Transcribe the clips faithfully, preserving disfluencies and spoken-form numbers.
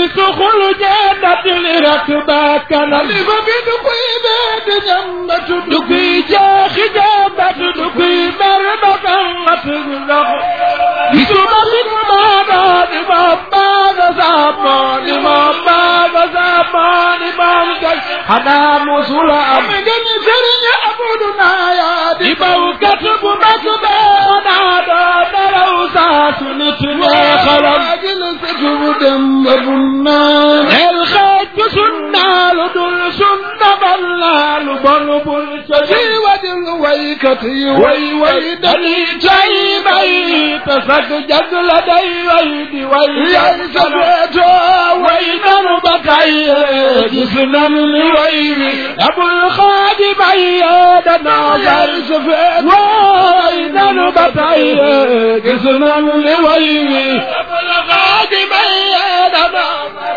سخل جنة لركبك نلف بدقي بيت جنة دقي جاخ جنة دقي مرمك مطلق بسمة مانا لمن مانا زمان لمن مانا زمان لمن حنا مسؤول أمجن سرين أبودنا يا دبو كتب مكبانا دارو ساسنتنا خلق جلسة دم بنان الخيط سنة لدل سنة بلال بلبل تجي ودل ويكتي وي وي دلي جاي بي تسك جدل دي ويدي وي ينسبتو وي نربكي جسنا لويبي أبو الخادم عيادنا ينسبت وي نربكي جسنا لويبي أبو الخادم عيادنا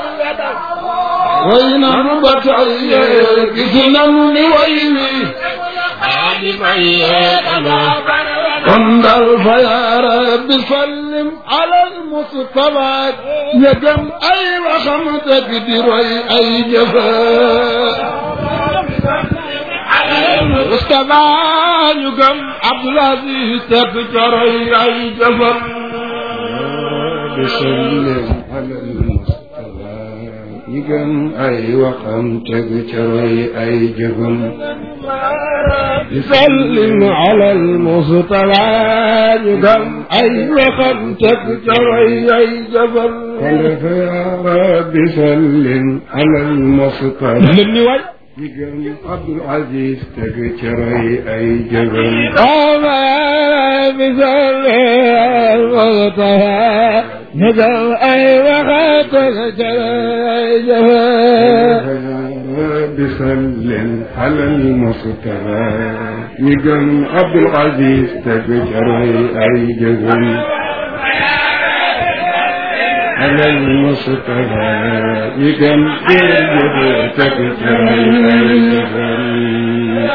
وين ربطي كسنا لويبي خادم عيادنا انظر فيا رب سلم على المصطفى يجم اي وخمتك دروي اي جفاء مصطفى يجم عبد العزيز تكجري اي جفاء بسلم على المصطفى يجم اي وخمتك دروي اي جفاء سلم على المصطفى يقم أي وخمتك جري أي جبل قلت يا رب سلم على المصطفى يقم عبد العزيز تكجري أي جبل قام بسلم المصطفى يقم أي وخمتك جري أي جبل بسلم على المصطفى يقم عبد العزيز تكجري أي جبل على المصطفى يقم جبل تكجري أي جبل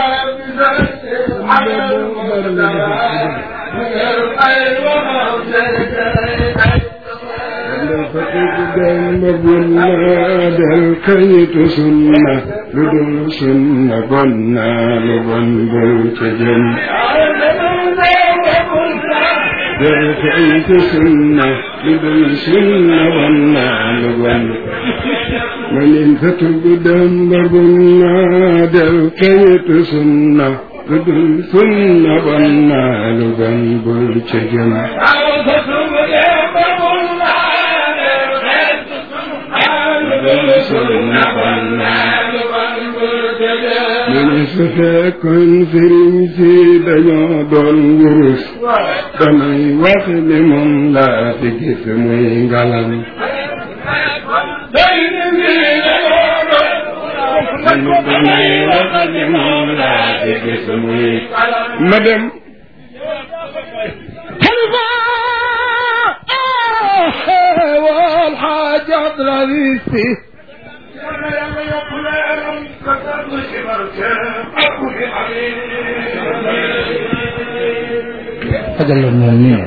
فقدم بنا الكيت سنة لدل سنة بنا لبن بالتجن الكيت سنة لدل سنة بنا لبن من انت تقدم بنا الكيت سنة لدل سنة بنا لبن بالتجن من سفاكن فرنسي دنيا دون ورس دمي وخل من لا تجس من غلام مدام والحاجات رئيسي أجل المؤمنين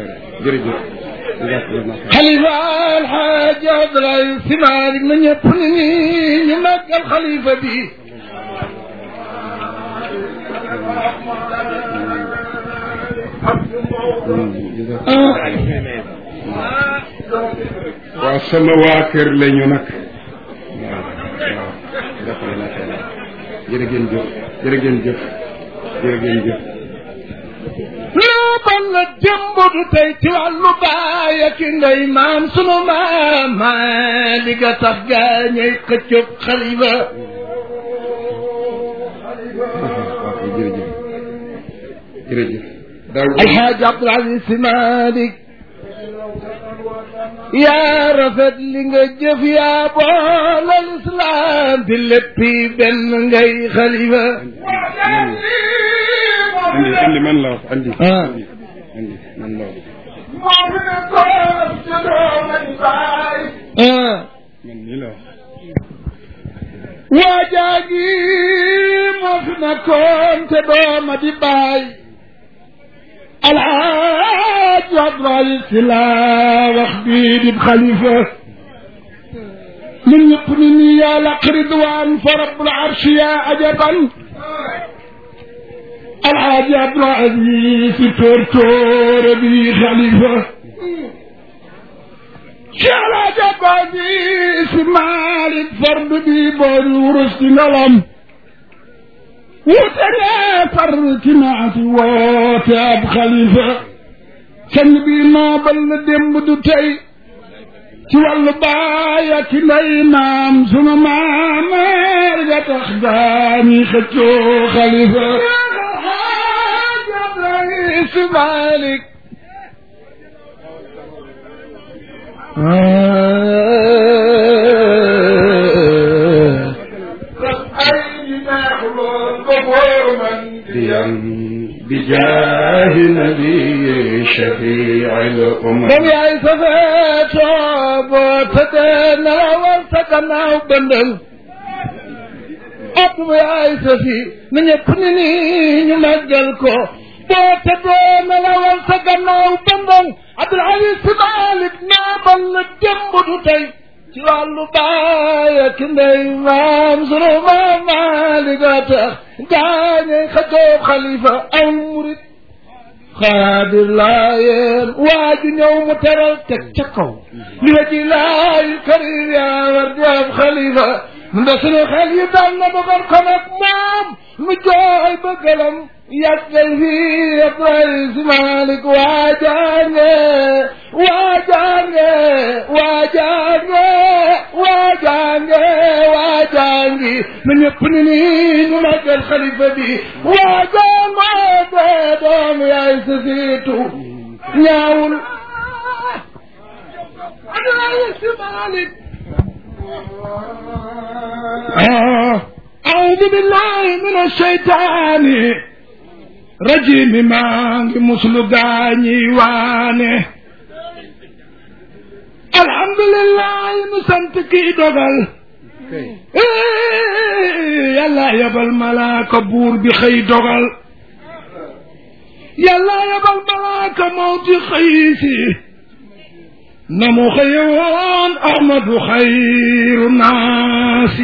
خليفة الحاجات رئيسي مالك من يبني يمك الخليفة دي waa sama waa kër lañu nag jërë ngeen jëf jërë ngeen jëf jërë ngeen jëf loo ban la démb du tey ci wàllu baay ak ndey maam sunu maam maa li nga tax gaañay xëccëg xalifa jërëjëf jërëjëf alxaaji Abdul Aziz Si Malik yaa rafet li nga jëf yaa boolal islam bi léppi benn ngay xalifa andi andi man la wax andi andi man la wax man nii la wax waajaagi moo fi nekkoon te dooma di baay alxaaji Abdul Aziz Si la wax bii di xalifa من يقنني يا لق رضوان فرب العرش يا عجبا الحاج عبد العزيز في تورتور بي خليفة شيخ الحاج عبد العزيز مالك فرد بي بول ورست نلم وترى فرد نعتي وتاب خليفة سن بي نوبل دم دو تي ci wàllu baay ak ndey maam sunu maam ga tax daani xëccoo xalifa si Malik ay neexloon ba man diyam بجاه نبي شفيع الأمم بل يا سفيت وتدنا وارتقنا وبندل أبو يا سفي من يكنني نمجلكو وتدنا وارتقنا وبندل عبد العزيز مالك نابل الجنب تي ci wàllu baay ak ndey maam sunu maam Maalik tax gaañe xëccoo xalifa aw murit xaadir laayeen waaju ñëw mu teral teg ca kaw li wa ji laay karim yaa war di am xalifa nda sunu xel yi dal na dogal ko nag moom nu jooy ba gëlam yàggal fii Abdoulaye Si Malick waajaange waajaange waajaange waajaange waajaangi na ñëpp ni nii ñu màggal xalifa bi waajaange dee doom yaay sa siitu ñaawul Abdoulaye Si Malick أعوذ بالله من الشيطان رجيم مانغ مسلغاني وانه الحمد لله نسنتكي دوغال يلا يبل ملاك بور بخي دوغال يلا يبل ملاك موت خيسي نمو خيوان أحمد خير الناس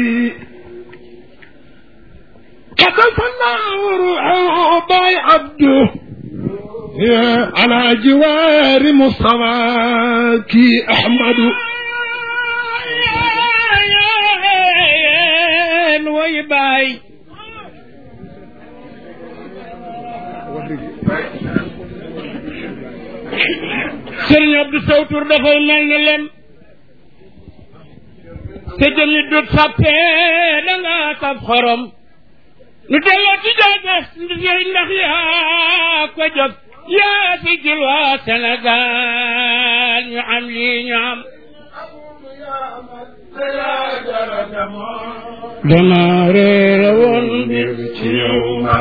قدس الله وروحه باي عبده على جوار مصطفاك أحمد وي باي Sëriñ Abdou Sow tur dafay mel ni lem te jëli dut sàppee da nga saf xorom lu delloo ci jaajas ndax yaa ko jóg yaa fi jël waa Sénégal ñu am lii ñu am dama réere woon mbir ci yow ma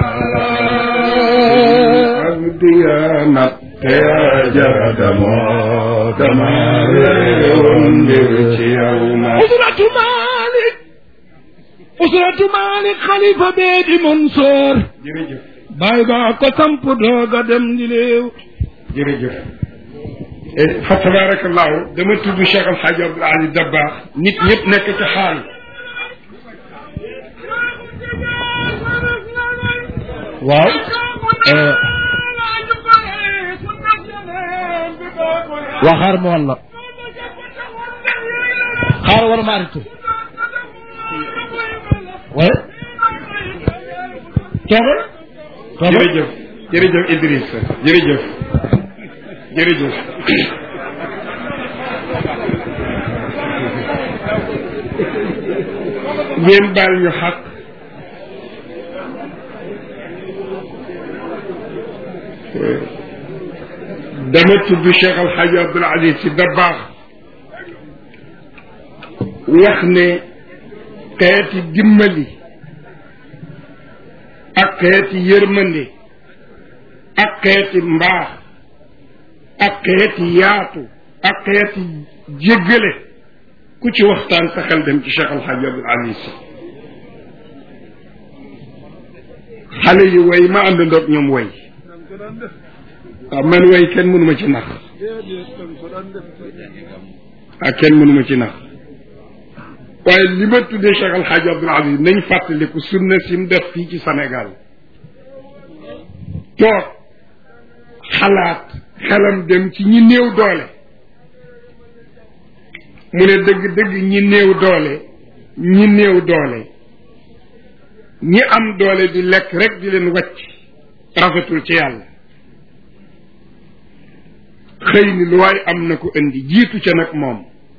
abdiyamat te yaa jara damoo dama réere woon mbir ci yow ma usratu Malik usratu Malik xalifa bee di Mansoor jërëjëf bàyyi baa ko samp dooga dem di léew jërëjëf fa tabarakallahu dama tudd Cheikh El Hadj Abdoul Aziz Dabakh nit ñëpp nekk ci xaal waaw waa xaar ma walla xaar war ma arrêté ouais toogal toogal jërëjëf jërëjëf Idriss jërëjëf jërëjëf ngeen baal ñu xaq dama tudd Cheikh El Hadj Abdoul Aziz Sy Dabakh wax ne xeeti dimbali ak xeeti yërmande ak xeeti mbaax ak xeeti yaatu ak xeeti jéggale ku ci waxtaan sa xel dem ci Cheikh El Hadj Abdoul Aziz Sy xale yi way ma àndandoog ñoom way waaw man way kenn mënuma ci nax ah kenn mënuma ci nax waaye li ma tuddee Cheikh Al Hadj Abdoul Aziz nañ fàttaliku sunna si mu def fii ci Sénégal toog xalaat xelam dem ci ñi néew doole mu ne dëgg-dëgg ñi néew doole ñi néew doole ñi am doole di lekk rek di leen wàcc rafetul ci yàlla xëy ni lu waay am na ko indi jiitu ca nag moom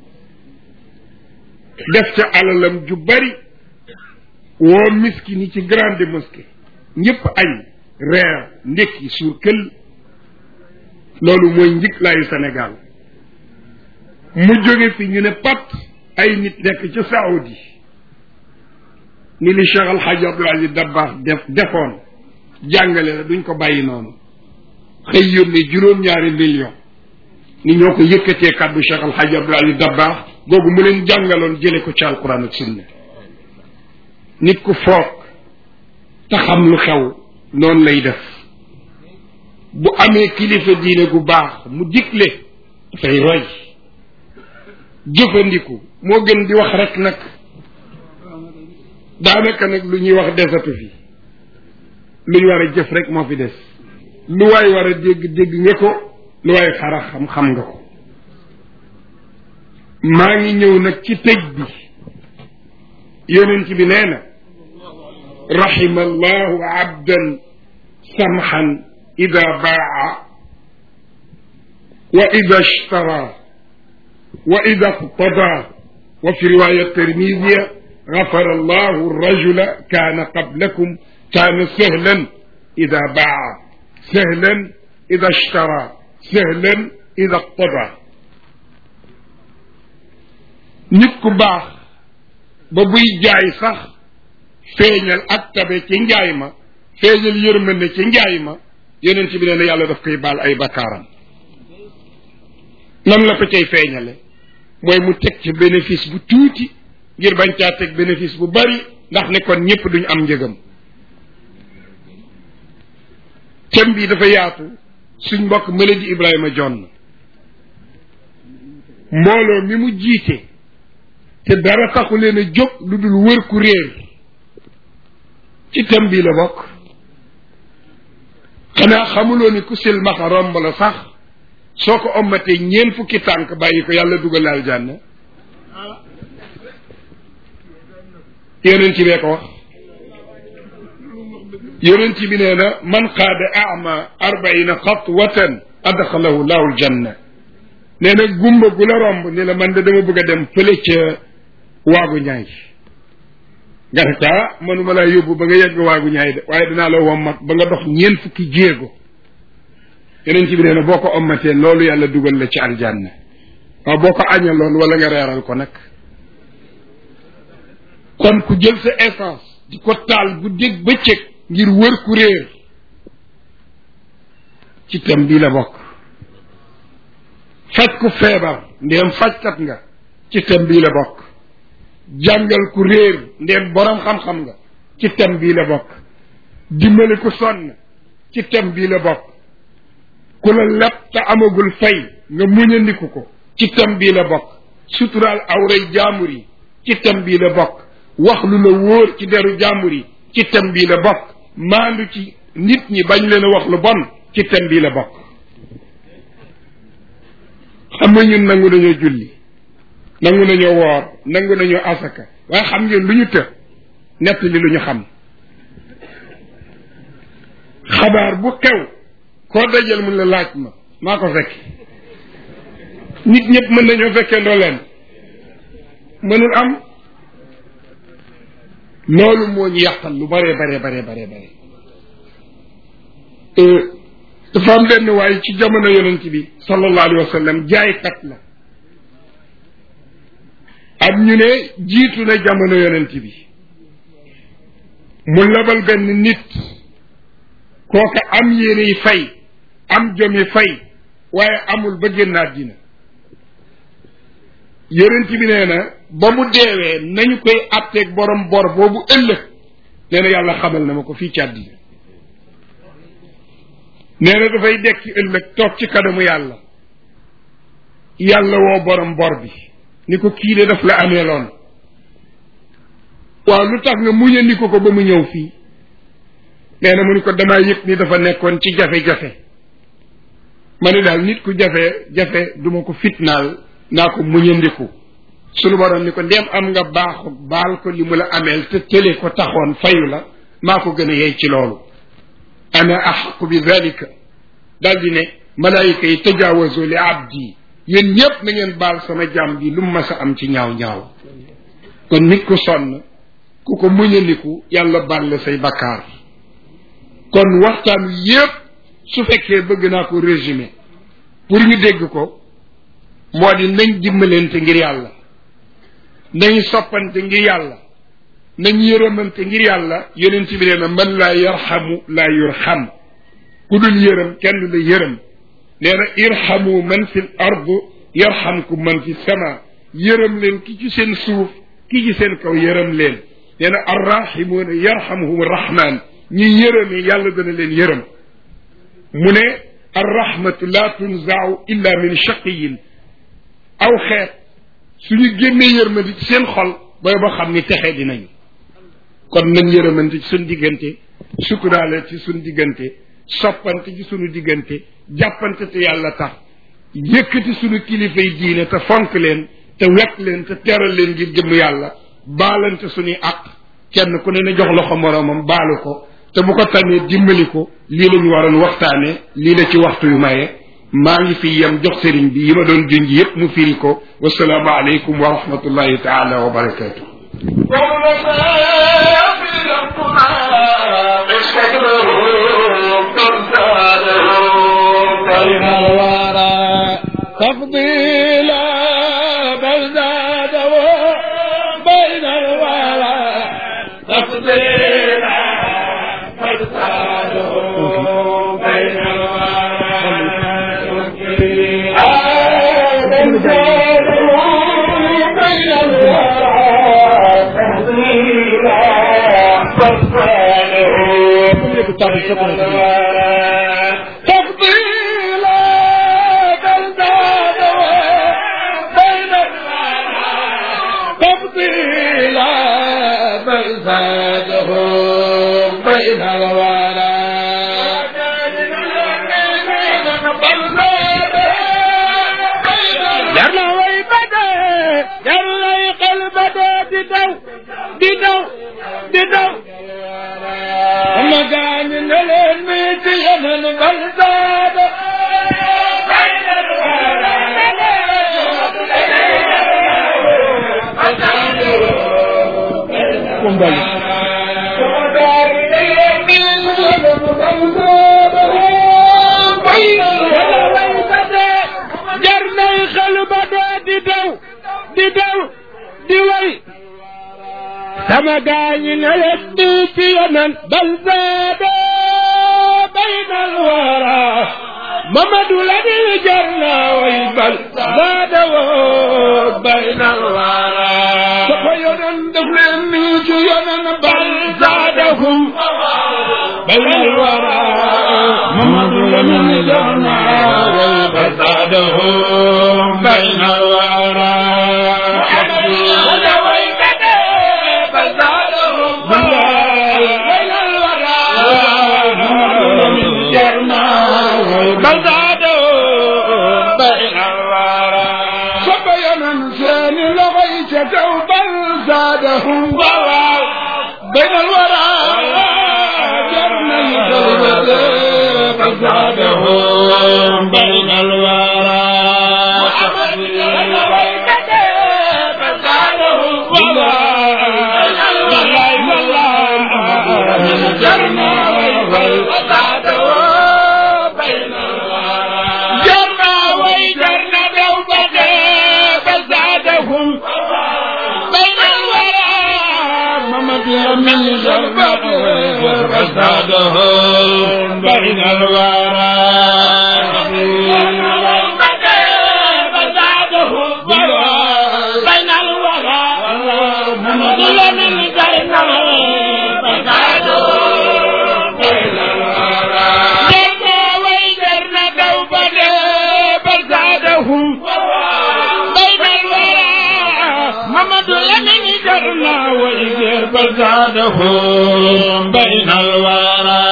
def ca alalam ju bari woo miskin yi ci grande mosquée ñëpp añ reer ndékki suur kël loolu mooy njiglaayu Sénégal mu jóge fi ñu ne pat ay nit nekk ca Saoudi ni li Cheikh Al Hadj Abdoul Aziz Dabakh def defoon jàngale la duñ ko bàyyi noonu xëy yónnee juróom-ñaari million ni ñoo ko yëkkatee kàddu Cheikh Al Hadj Abdoul Aziz Dabakh googu mu leen jàngaloon jële ko ci alquran ak sunna nit ku foog te xam lu xew noonu lay def bu amee kilifa diine gu baax mu digle dafay roy jëfandiku moo gën di wax rek nag daanaka nag lu ñuy wax desatu fi lu ñu war a jëf rek moo fi des lu waay war a dégg dégg nga ko lu waay xara xam xam nga ko maa ngi ñëw nag ci tëj bi yonent bi nee na rahima allahu abdan samhan ida baa wa ida ishtara wa ida iqtada wa fi riwaya tirmidiya غفر الله الرجل كان قبلكم كان سهلا إذا باع سهلا إذا اشترى سهلا إذا اقتضى nit ku baax ba buy jaay sax feeñal ak tabe ci njaay ma feeñal yërmande ci njaay ma yonent bi nee na yàlla daf koy baal ay bakkaaram nan la ko cay feeñale mooy mu teg ci bénéfice bu tuuti ngir bañ caa teg bénéfice bu bari ndax ne kon ñëpp duñ am njëgam thème bi dafa yaatu suñ mbokk Melody Ibrahima Jonn mbooloo mi mu jiite te dara taxu leen a jóg lu dul wër ku réer ci thème bi la bokk xanaa xamuloo ni ku silmaxa romb la sax soo ko ommatee ñeen fukki tànk bàyyi ko yàlla dugal aljanna yonent bi ko wax yonent bi nee na man qaada ama arbaina xatwatan adxalahu llahu aljanna nee na gumba gu la romb ni la man de dama bëgg a dem fële ca waagu ñaay nga ne kaa mënuma laa yóbbu ba nga yegg waagu ñaay de waaye dinaa la wommat ba nga dox ñeent fukki jéego yonent bi nee na boo ko ommatee loolu yàlla dugal la ci aljanna waaw boo ko añaloon wala nga reeral ko nag kon ku jël sa essence di ko taal bu dégg bëccëg ngir wër ku réer ci thème bii la bokk faj ku feebar ndéem fajkat nga ci thème bii la bokk jàngal ku réer ndéem borom xam-xam nga ci thème bii la bokk dimbali ku sonn ci thème bii la bokk ku la leb te amagul fay nga muñandiku ko ci thème bii la bokk suturaal awray jaamur yi ci thème bii la bokk wax lu la wóor ci deru jàmbur yi ci thème bii la bokk maandu ci nit ñi bañ leen a wax lu bon ci thème bii la bokk xam nga ñun nangu nañoo julli nangu nañoo woor nangu nañoo asaka waaye xam ngeen lu ñu të nett li lu ñu xam xabaar bu xew koo dajal mun la laaj ma maa ko fekk nit ñëpp mën nañoo fekkee ndoo leen mënul am loolu moo ñu yàqal lu bare bare bare bare bare dafa am benn waaye ci jamono yonent bi sallallahu alayhi wa sallam jaaykat la am ñu ne jiitu na jamono yonent bi mu labal benn nit kooka am yéene fay am jomi fay waaye amul ba génn àddina yonent bi nee na ba mu deewee nañu koy atteeg borom bor boobu ëllëg nee na yàlla xamal na ma ko fii ci àddina nee na dafay dekk ëllëg toog ci kanamu yàlla yàlla woo borom bor bi ni ko kii de daf la amee loon waaw lu tax nga muñandiku ko ba mu ñëw fii nee na mu ni ko damaa yëg ni dafa nekkoon ci jafe-jafe ma ne daal nit ku jafe jafe duma ko fitnaal naa ko muñandiku sunu borom ni ko ndéem am nga baaxu baal ko li mu la ameel te tële ko taxoon fayu la maa ko gën a yey ci loolu ana axaqu bi dalika daal di ne malaayika yi tajaawazu li abdi yéen ñëpp na ngeen baal sama jaam bi lu mu mas a am ci ñaaw ñaaw kon nit ku sonn ku ko muñandiku yàlla baal la say bakkaar kon waxtaan wi yépp su fekkee bëgg naa ko résumer pour ñu dégg ko moo di nañ dimbalante ngir yàlla nañ soppante ngir yàlla nañ yërëmante ngir yàlla yonent bi nee na man laa yarxamu laa yurxam ku dul yërëm kenn du la yërëm nee na irxamu man fi l ard yarxamkum man fi sama yërëm leen ki ci seen suuf ki ci seen kaw yërëm leen nee na arrahimuuna yarxamuhum arrahman ñi yërëme yàlla dana leen yërëm mu ne arrahmatu la tunzau illa min shaqiyin aw xeet suñu génnee yërmandi ci seen xol booy ba xam ni texee dinañu kon nañ yërëmante ci suñ diggante sukuraale ci suñ diggante soppante ci suñu diggante jàppante te yàlla tax yëkkati suñu kilifay diine te fonk leen te wekk leen te teral leen ngir jëmm yàlla baalante suñuy àq kenn ku ne na jox loxo moroomam baalu ko te bu ko tànnee dimbali ko lii la ñu waroon waxtaane lii la ci waxtu yu maye maa ngi fi yem jox sëriñ bi yi ma doon junj yépp mu firi ko wasalaamu aleykum wa rahmatullahi taala wa barakatuh تفضيلا بل زاده بين الورى تفضيلا بل زاده بين الورى بل زاده بين الورى تفضيلا بل زاده بين الورى يرنا ويبدا يرنا قلبدا ددو ددو ددو وما كان نلين ميت يمن بل زاده بين الورى كومبالي جرنا خلبنا دي دو دي دو دي وي سما قاين يدي في يمن بل زاد بين الورى محمد الذي جرنا ويبل زاد بين الورى سفينا دفلن جينا بل زادهم بين الورى محمد الذي جرنا ويبل زادهم بين الورى زادهم ضرر بين الورى جرنا القلب فزادهم بين الورى محمد فزادهم ضرر جرنا فزادهم بين الورى جرنا ويجرنا دوبة فزادهم من جربه فزادهم بين الورى فزادهم بين الورى محمد من جربه فزادهم بين الورى جرنا ويجرنا دوبه فزادهم بين الورى محمد من جرنا وإجر بزادهم بين الورى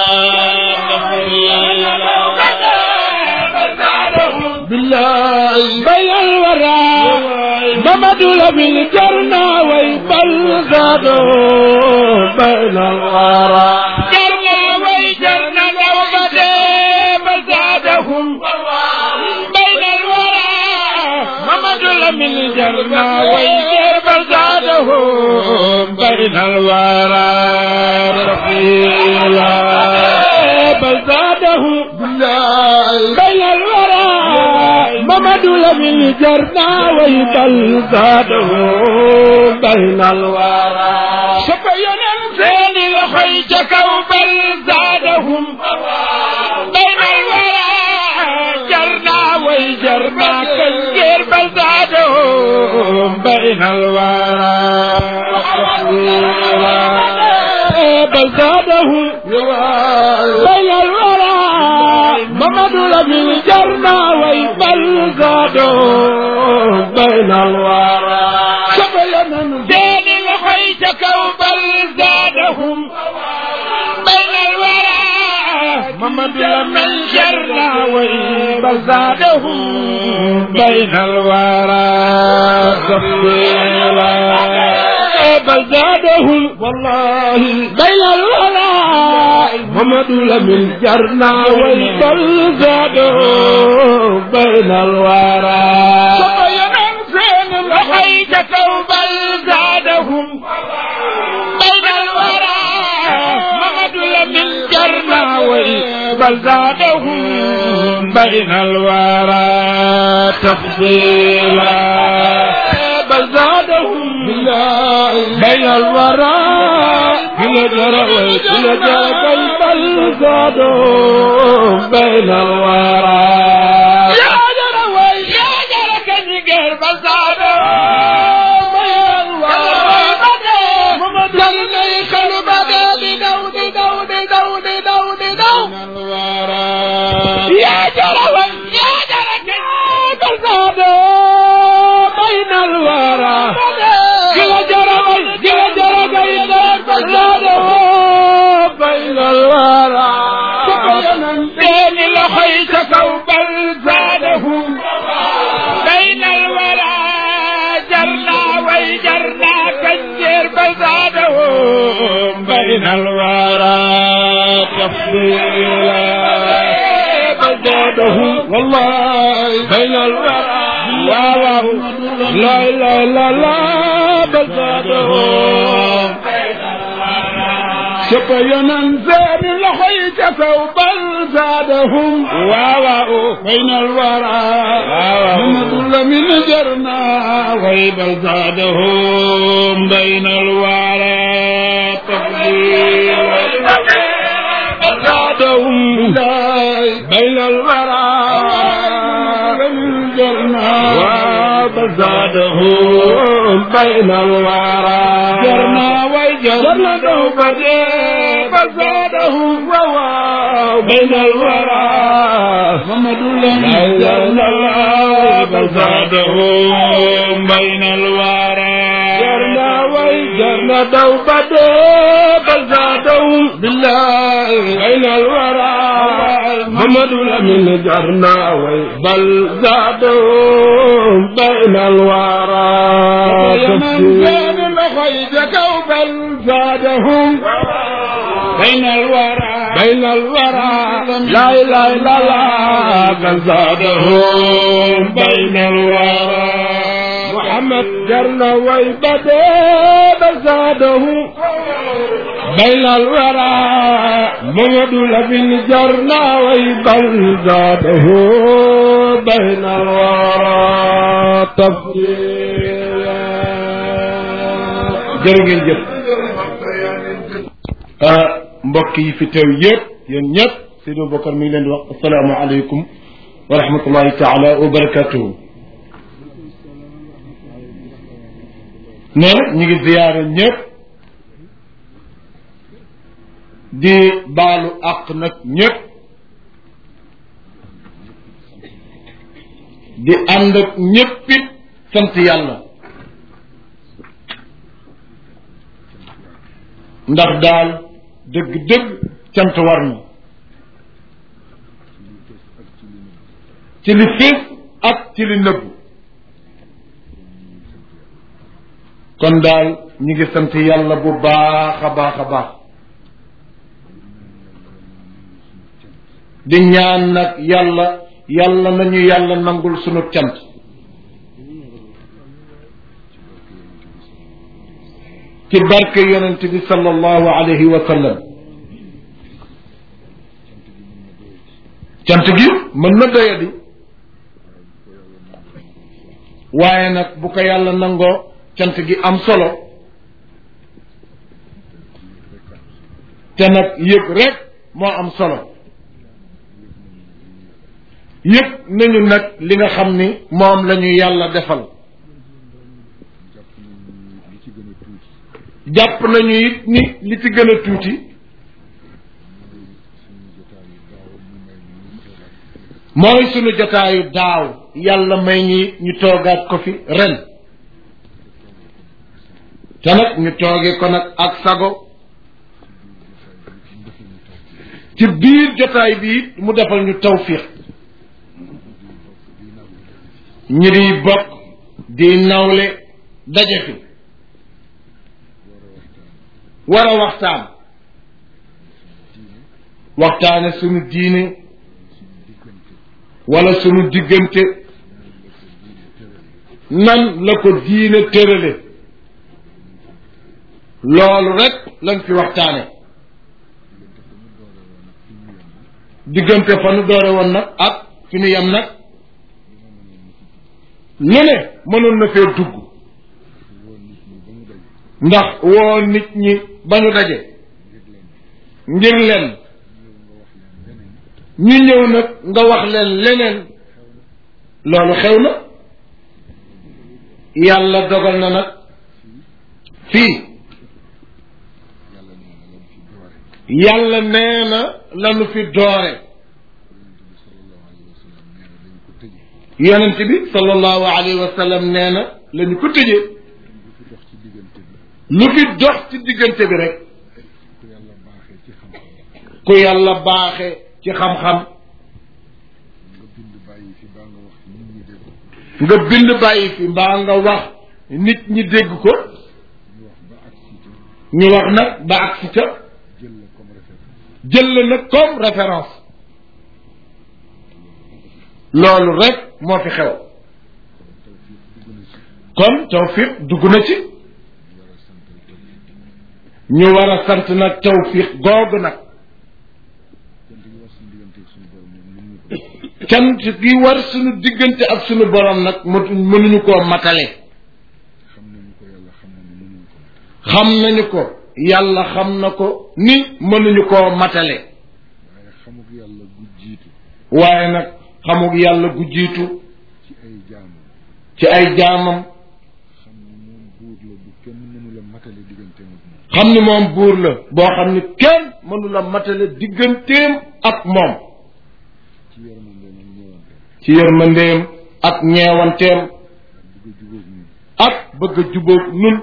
بالله بين الورى محمد لمن جرنا ويبل زادهم بين الورى جرنا ويجرنا لومد بزادهم بين الورى محمد لمن جرنا ويجر بزادهم بين الورى رفيلا بزادهم بين الورى محمد لمن جرنا ويبل زادهم بين الورى شفينا زين الخيج كوبل زادهم بين الورى جرنا ويجرنا كنجر بل زادهم بين الورى بل زادهم بين الورى محمد لمن جرنا ويبل زادهم بين الورى شفينا زين الخيج كوبل زادهم بين الورى محمد لمن جرنا ويبل زادهم بين الورى صفيلا بل زادهم والله بين الورى محمد لمن جرنا ويبل زادهم بين الورى صفينا زين الخيج كوبل زادهم بين الورى محمد لمن جرنا ويبل زادهم بين الورى تفضيلا بل زادهم بين الورى كل جرى وكل جرى بل زادهم بين الورى يا جرى ويا جرى كنجر بل زادهم بين الورى جرى يخلو بدل دود دود دود دود دود يا جرى ويا جرى كنجر بل زادهم بين الورى كل جرى كل جرى كنجر بل زادهم بين الورى بين الخيط كوبل زادهم بين الورى جرنا ويجرنا كنجر بل زادهم بين الورى تفضيلا بل زادهم والله بين الورى لا لا لا لا لا بل زادهم شفينا زين الخيج كوبل زادهم واو بين الورى محمد لمن جرنا ويبل زادهم بين الورى تفضيلا زادهم بين الورى لمن جرنا ويبل زادهم بين الورى جرنا ويجرنا دوبدي بزادهم وواو بين الورى محمد لمن جرنا بزادهم بين الورى جرنا ويجرنا دوبدي بزادهم بالله بين الورى محمد لمن جرنا بل زادهم بين الورى من الخيج كوبل زادهم بين الورى بين الورى لا اله الا الله بل زادهم بين الورى محمد جرنا ويبدأ بل زادهم بين الورى محمد لمن جرنا ويبل زادهم بين الورى تفضيلا jërë ngeen jëf mbokk yi fi teew yëpp yéen ñëpp Seydou Bokar mi ngi leen di wax asalaamaaleykum wa rahmatullahi taala wa barakatuhu nee na ñu ngi ziyaare ñëpp di baalu àq nag ñëpp di ànd ak ñëpp it sant yàlla ndax daal dëgg-dëgg cant war na ci li fees ak ci li nëbb kon daal ñi ngi sant yàlla bu baax a baax a baax di ñaan nag yàlla yàlla nañu yàlla nangul sunu cant ci barke yonent bi sallallahu alayhi wa sallam cant gi mën na doyadi waaye nag bu ko yàlla nangoo cant gi am solo te nag yëg rek moo am solo yëg nañu nag li nga xam ni moom la ñu yàlla defal jàpp nañu it ni li ci gën a tuuti mooy sunu jotaayu daaw yàlla may ñi ñu toogaat ko fi ren te nag ñu toogee ko nag ak sago ci biir jotaay bi it mu defal ñu tawfiq ñi di bokk di nawle daje fi war a waxtaan waxtaane sunu diine wala sunu diggante nan la ko diine tërale loolu rek lañ fi waxtaane diggante fa nu doore woon nag ak fi nu yem nag lu ne mënoon na fee dugg ndax woo nit ñi ba ñu daje ngir leen ñu ñëw nag nga wax leen leneen loolu xew na yàlla dogal na nag fii yàlla nee na lanu fi doore yonent bi sallallahu alayhi wa sallam nee na lañu ko tëjee lu fi dox ci diggante bi rek ku yàlla baaxe ci xam-xam nga bind bàyyi fi mbaa nga wax nit ñi dégg ko ñu wax nag ba agsi ca jël la nag comme référence loolu rek moo fi xew kon tawfiq dugg na ci ñu war a sant nag tawfiq googu nag cant gi war suñu diggante ak suñu borom nag mënuñu koo matale xam nañu ko yàlla xam na ko ni mënuñu koo matale waaye nag xamug yàlla gu jiitu ci ay jaamam xam ni moom buur la boo xam ni kenn mënula matale digganteem ak moom ci yërmandeem ak ñeewanteem ak bëgg a jubóog nun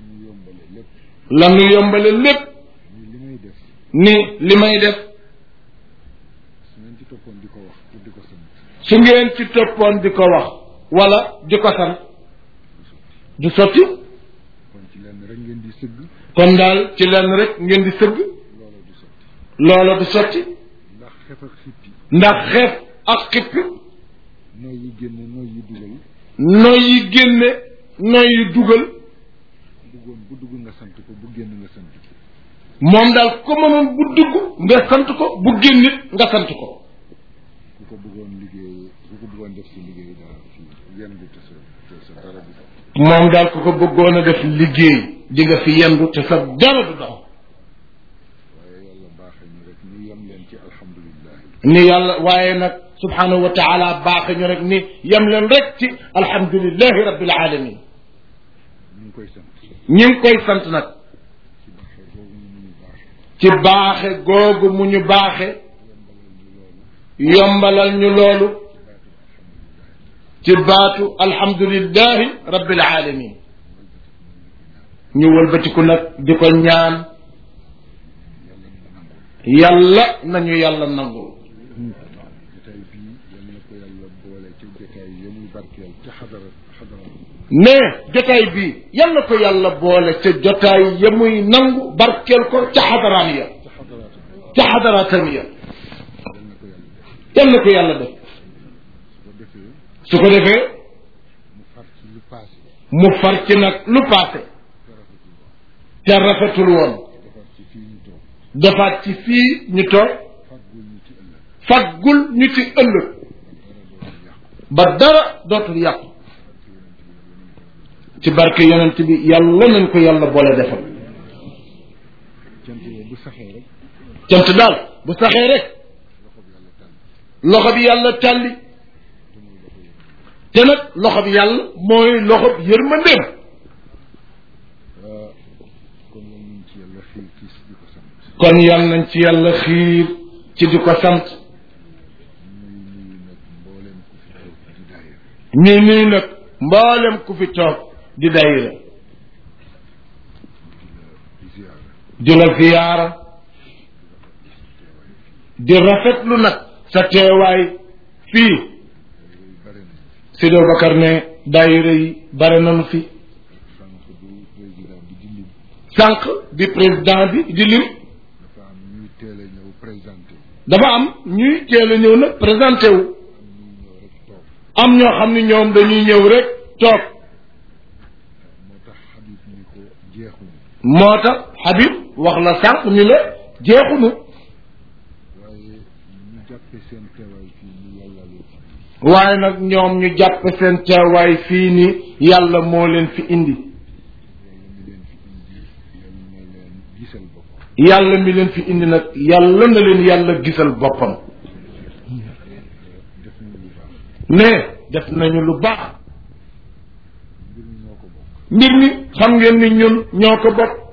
la nu yombale lépp ni li may def su ngeen ci toppoon di ko wax wala di ko sant du sotti kon daal ci lenn rek ngeen di sëgg loola du sotti ndax xeef ak xippi nooy yi génne nooy yi dugal nooy yi génne nooy yi dugal duggoon bu dugg nga sant ko bu génn nga sant ko moom daal ko mënoon bu dugg nga sant ko bu génnit nga sant ko ku ko bëggoon liggéey ku ko bëggoon def si liggéey daal fi yendu te sa te sa dara du dox moom daal ku ko bëggoon a def liggéey di nga fi yendu te sa dara du dox waaye yàlla baaxee ñu rek ñu yem leen ci alhamdulilah ni yàlla waaye nag subhanahu wa taala baaxe ñu rek ni yem leen rek ci alhamdulilahi rabbil alamin ñu ngi koy sant ñu ngi koy sant nag ci baaxe googu mu ñu baaxe yombalal ñu loolu ci baatu alhamdulilahi rabbil alamin ñu wëlbatiku nag di ko ñaan yàlla nañu yàlla nangul jotaay bii yal na ko yàlla boole ci jotaay yi muy barkeel ci xadara xadara ne jotaay bi yal na ko yàlla boole ca jotaay ya muy nangu barkeel ko ca xadaraan ya ci xadaraat ca xadaraatam ya yal na ko yàlla def yal na ko yàlla def su ko defee su ko defee mu far ci lu paase mu far ci nag lu paase te rafetul te rafetul woon defar ci fii ñu toog defaat ci fii ñu toog faggul ñu ci ëllëg faggul ñu ci ëllëg ba dara dootul yàqu ba dara dootul yàqu ci barke yonent bi yàlla nañ ko yàlla boole defal cant yooyu bu saxee rek cant daal bu saxee rek loxo bi yàlla tànn loxo bi yàlla tàlli te nag loxo bi yàlla mooy loxo bi yërmandeem kon yal nañ ci yàlla xiir ci di ko sant kon yal nañ ci yàlla xiir ci di ko sant ñuy nuyu nag mbooleem ku fi toog di daayira ñuy nuyu nag mboolem ku fi toog di dayira di la ziyaara di la ziyaara di rafetlu nag sa teewaay fii yooyu bare nañ Sido Bakar ne daayira yi bare nañu fi sànq du président bi di lim sànq bi président bi di lim dafa am ñuy teel a ñëw présenté dafa am ñuy teel a ñëw nag présenté wu am ñuy ñëw rek toog am ñoo xam ni ñoom dañuy ñëw rek toog moo tax Habib ni ko jeexuñu moo tax Habib wax la sànq ni la jeexunu waaye ñu jàppe seen teewaay fii ni yàlla leen fi indi waaye nag ñoom ñu jàpp seen teewaay fii ni yàlla moo leen fi indi yàlla mi leen fi indi yàlla na leen gisal boppam yàlla mi leen fi indi nag yàlla na leen yàlla gisal boppam def nañu lu baax ne def nañu lu baax mbir mi ñoo ko bokk mbir mi xam ngeen ni ñun ñoo ko bokk